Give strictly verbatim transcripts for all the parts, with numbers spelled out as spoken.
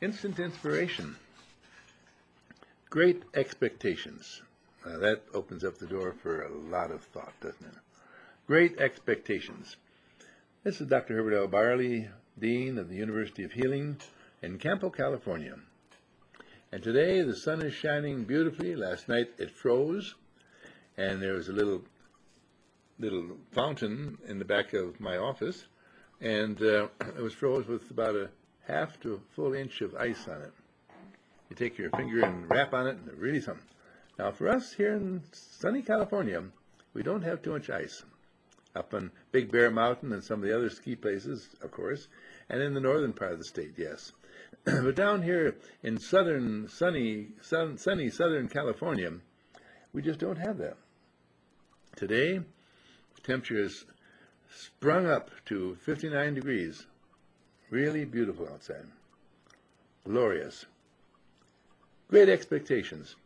Instant inspiration. Great expectations. Uh, that opens up the door for a lot of thought, doesn't it? Great expectations. This is Doctor Herbert L. Barley, Dean of the University of Healing in Campo, California. And today the sun is shining beautifully. Last night it froze, and there was a little little fountain in the back of my office, and uh, it was froze with about a half to a full inch of ice on it. You take your finger and rap on it, and it's really something. Now, for us here in sunny California, we don't have too much ice. Up on Big Bear Mountain and some of the other ski places, of course, and in the northern part of the state, yes. But down here in southern, sunny, sun, sunny southern California, we just don't have that. Today, the temperature has sprung up to fifty-nine degrees. Really beautiful outside. Glorious. Great expectations.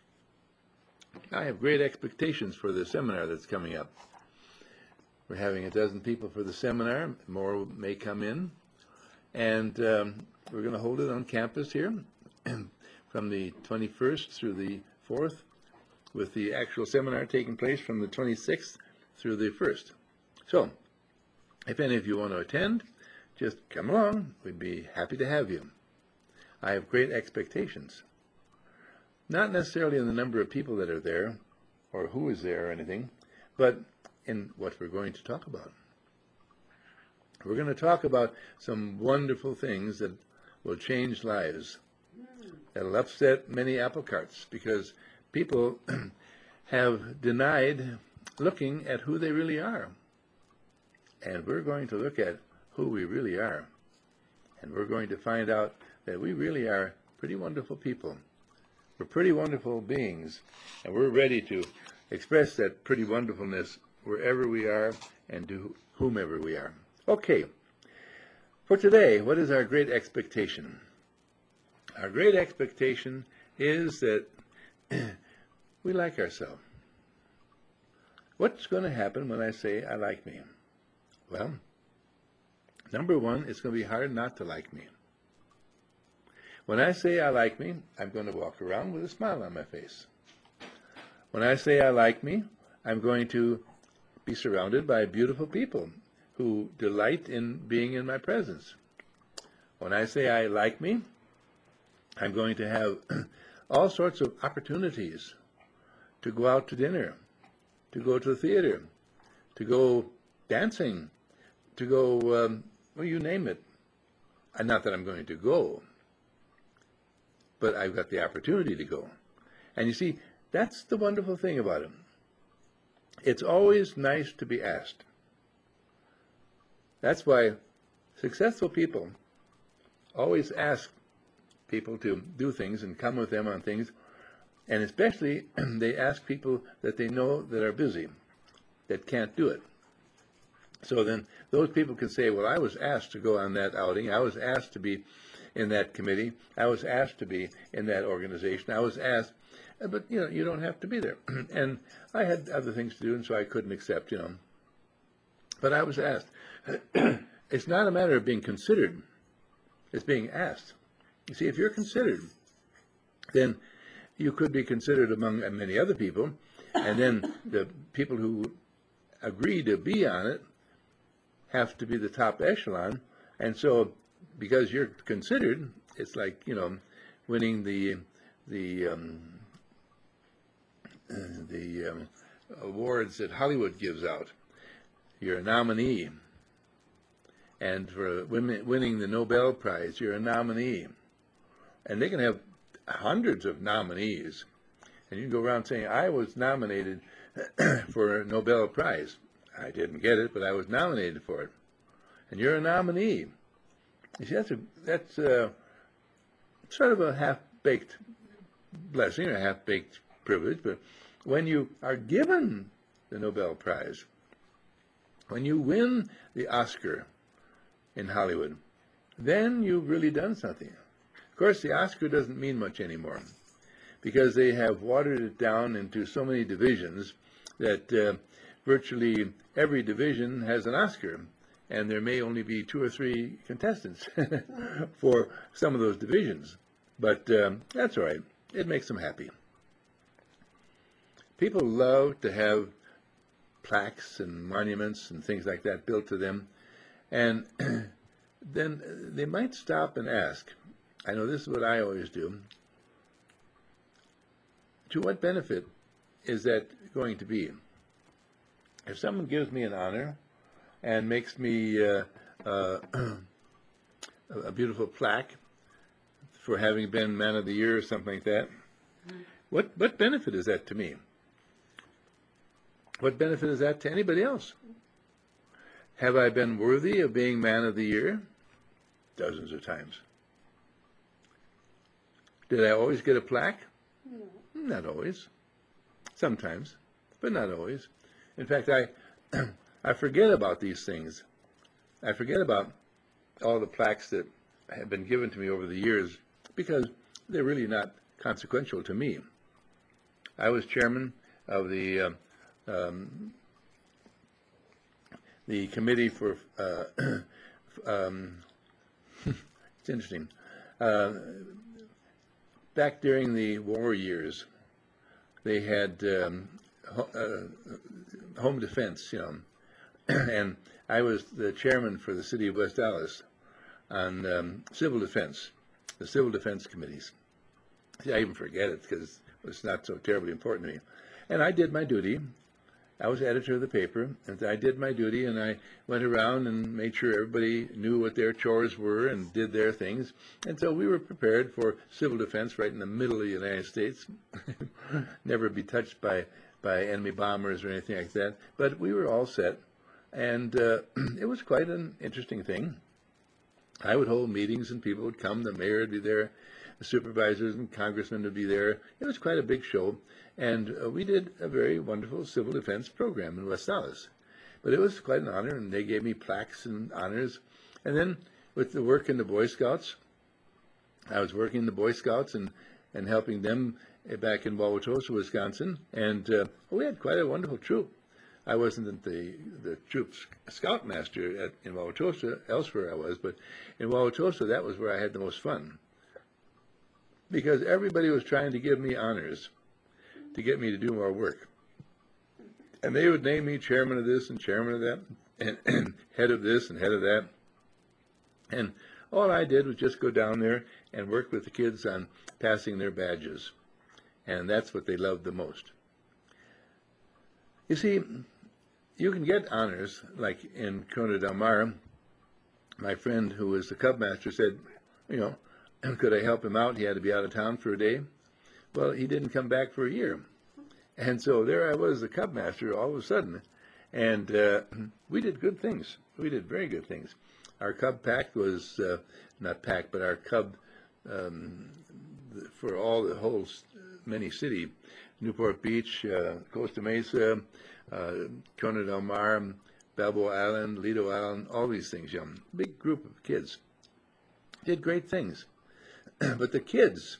I have great expectations for the seminar that's coming up. We're having a dozen people for the seminar. More may come in. And um, we're going to hold it on campus here from the twenty-first through the fourth, with the actual seminar taking place from the twenty-sixth through the first. So, if any of you want to attend, just come along. We'd be happy to have you. I have great expectations. Not necessarily in the number of people that are there, or who is there or anything, but in what we're going to talk about. We're going to talk about some wonderful things that will change lives, that will upset many apple carts, because people have denied looking at who they really are. And we're going to look at who we really are. And we're going to find out that we really are pretty wonderful people. We're pretty wonderful beings, and we're ready to express that pretty wonderfulness wherever we are and to whomever we are. Okay, for today, what is our great expectation? Our great expectation is that we like ourselves. What's going to happen when I say I like me? Well, number one, it's going to be hard not to like me. When I say I like me, I'm going to walk around with a smile on my face. When I say I like me, I'm going to be surrounded by beautiful people who delight in being in my presence. When I say I like me, I'm going to have all sorts of opportunities to go out to dinner, to go to the theater, to go dancing, to go, um, well, you name it. And not that I'm going to go, but I've got the opportunity to go. And you see, that's the wonderful thing about it. It's always nice to be asked. That's why successful people always ask people to do things and come with them on things, and especially they ask people that they know that are busy, that can't do it. So then those people can say, well, I was asked to go on that outing, I was asked to be in that committee, I was asked to be in that organization, I was asked, but you know, you don't have to be there. And I had other things to do, and so I couldn't accept, you know. But I was asked. It's not a matter of being considered, it's being asked. You see, if you're considered, then you could be considered among many other people, and then the people who agree to be on it have to be the top echelon. And so because you're considered, it's like, you know, winning the the um, the um, awards that Hollywood gives out. You're a nominee. And for women, winning the Nobel Prize, you're a nominee. And they can have hundreds of nominees. And you can go around saying, I was nominated for a Nobel Prize. I didn't get it, but I was nominated for it. And you're a nominee. You see, that's, a, that's a, sort of a half-baked blessing, or a half-baked privilege. But when you are given the Nobel Prize, when you win the Oscar in Hollywood, then you've really done something. Of course, the Oscar doesn't mean much anymore, because they have watered it down into so many divisions that uh, virtually every division has an Oscar. and there may only be two or three contestants for some of those divisions. But um, that's all right. It makes them happy. People love to have plaques and monuments and things like that built to them. And then they might stop and ask, I know this is what I always do, to what benefit is that going to be? If someone gives me an honor and makes me uh, uh, a beautiful plaque for having been Man of the Year or something like that, what, what benefit is that to me? What benefit is that to anybody else? Have I been worthy of being Man of the Year? Dozens of times. Did I always get a plaque? No. Not always. Sometimes, but not always. In fact, I I forget about these things. I forget about all the plaques that have been given to me over the years because they're really not consequential to me. I was chairman of the uh, um, the committee for uh, um, it's interesting. Uh, back during the war years, they had um, ho uh, home defense, you know, and I was the chairman for the city of West Dallas on um, civil defense, the civil defense committees. See, I even forget it because it's not so terribly important to me. And I did my duty. I was editor of the paper, and I did my duty, and I went around and made sure everybody knew what their chores were and did their things. And so we were prepared for civil defense right in the middle of the United States, never be touched by, by enemy bombers or anything like that. But we were all set, and uh, it was quite an interesting thing. I would hold meetings, and people would come. The mayor would be there. The supervisors and congressmen would be there. It was quite a big show. And uh, we did a very wonderful civil defense program in West Dallas. But it was quite an honor, and they gave me plaques and honors. And then with the work in the Boy Scouts, I was working in the Boy Scouts and, and helping them back in Wauwatosa, Wisconsin. And uh, we had quite a wonderful troop. I wasn't the, the troop scoutmaster at, in Wauwatosa, elsewhere I was, but in Wauwatosa, that was where I had the most fun. Because everybody was trying to give me honors to get me to do more work. And they would name me chairman of this and chairman of that, and, and head of this and head of that. And all I did was just go down there and work with the kids on passing their badges. And that's what they loved the most. You see, you can get honors, like in Corona del Mar. My friend who was the Cub Master said, you know, could I help him out? He had to be out of town for a day. Well, he didn't come back for a year. And so there I was, the Cub Master, all of a sudden. And uh, we did good things. We did very good things. Our Cub pack was, uh, not pack, but our Cub um, for all the whole many city, Newport Beach, uh, Costa Mesa, uh, Corona del Mar, Balboa Island, Lido Island, all these things, young, big group of kids. Did great things. But the kids,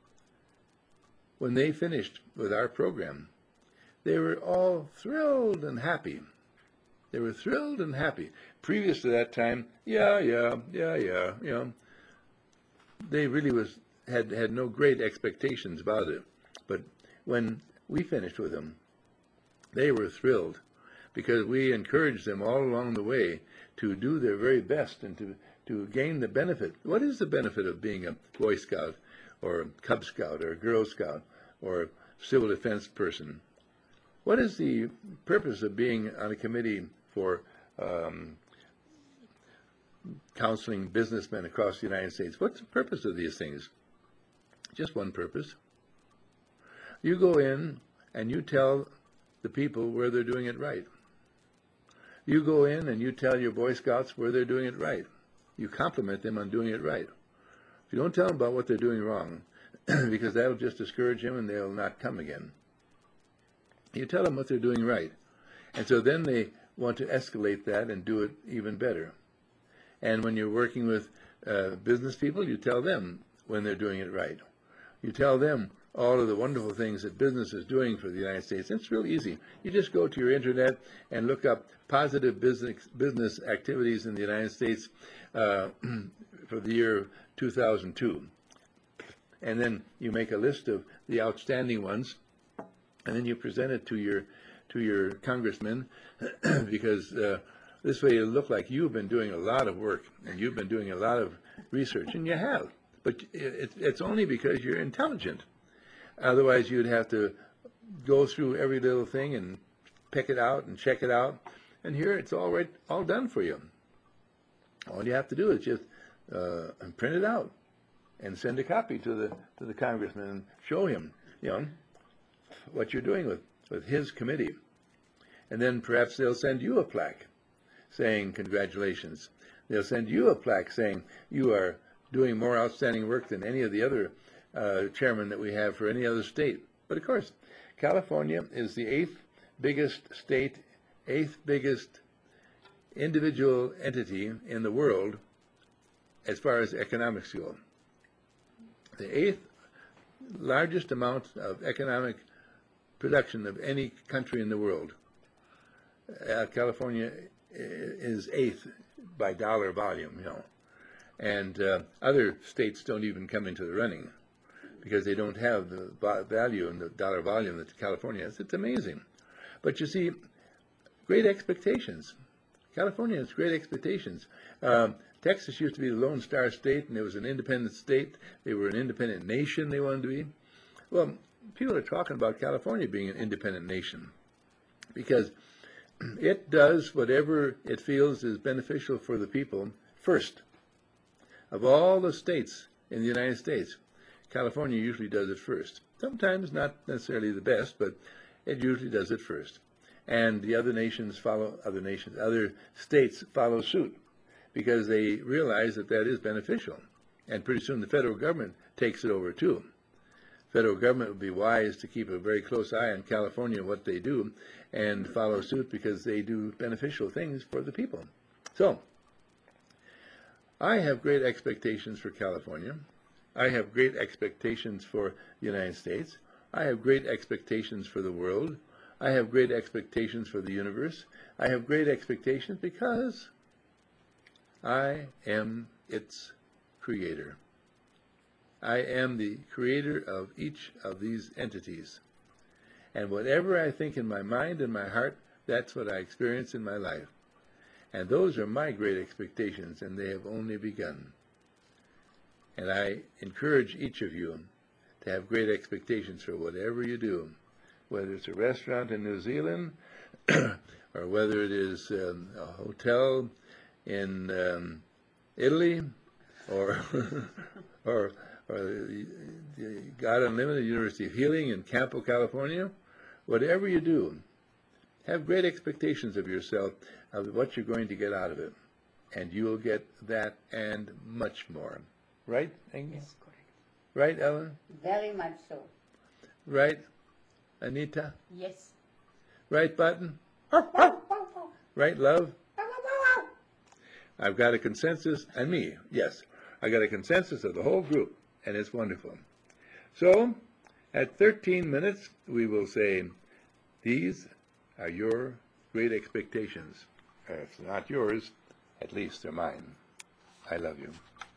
when they finished with our program, they were all thrilled and happy. They were thrilled and happy. Previous to that time, yeah, yeah, yeah, yeah, you know, they really was had had no great expectations about it. But when we finished with them, they were thrilled because we encouraged them all along the way to do their very best and to to gain the benefit. What is the benefit of being a Boy Scout or a Cub Scout or a Girl Scout or a civil defense person? What is the purpose of being on a committee for um, counseling businessmen across the United States? What's the purpose of these things? Just one purpose. You go in and you tell the people where they're doing it right. You go in and you tell your Boy Scouts where they're doing it right. You compliment them on doing it right. If you don't tell them about what they're doing wrong, because that'll just discourage them and they'll not come again. You tell them what they're doing right. And so then they want to escalate that and do it even better. And when you're working with uh, business people, you tell them when they're doing it right. You tell them all of the wonderful things that business is doing for the United States. It's real easy. You just go to your internet and look up positive business business activities in the United States uh, for the year two thousand two. And then you make a list of the outstanding ones, and then you present it to your to your congressman, because uh, this way it'll look like you've been doing a lot of work and you've been doing a lot of research, and you have. But it, it's only because you're intelligent. Otherwise, you'd have to go through every little thing and pick it out and check it out. And here it's all right, all done for you. All you have to do is just uh, print it out and send a copy to the to the congressman and show him, you know, what you're doing with, with his committee. And then perhaps they'll send you a plaque saying congratulations. They'll send you a plaque saying you are doing more outstanding work than any of the other uh, chairmen that we have for any other state. But of course, California is the eighth biggest state, eighth biggest individual entity in the world as far as economics go. The eighth largest amount of economic production of any country in the world. Uh, California is eighth by dollar volume, you know. And uh, other states don't even come into the running because they don't have the value and the dollar volume that California has. It's amazing. But you see, great expectations. California has great expectations. Um, Texas used to be the Lone Star State, and it was an independent state. They were an independent nation they wanted to be. Well, people are talking about California being an independent nation because it does whatever it feels is beneficial for the people first. Of all the states in the United States, California usually does it first. Sometimes not necessarily the best, but it usually does it first. And the other nations follow, other nations, other states follow suit because they realize that that is beneficial. And pretty soon the federal government takes it over too. Federal government would be wise to keep a very close eye on California and what they do and follow suit because they do beneficial things for the people. So, I have great expectations for California. I have great expectations for the United States. I have great expectations for the world. I have great expectations for the universe. I have great expectations because I am its creator. I am the creator of each of these entities. And whatever I think in my mind and my heart, that's what I experience in my life. And those are my great expectations, and they have only begun. And I encourage each of you to have great expectations for whatever you do, whether it's a restaurant in New Zealand, or whether it is um, a hotel in um, Italy, or or, or the, the God Unlimited University of Healing in Campo, California. Whatever you do, have great expectations of yourself, of what you're going to get out of it, and you will get that and much more. Right, Angie? Yes, correct. Right, Ellen? Very much so. Right, Anita? Yes. Right, Button? Right, Love? I've got a consensus, and me, yes. I got a consensus of the whole group, and it's wonderful. So, at thirteen minutes, we will say, these are your great expectations. If not yours, at least they're mine. I love you.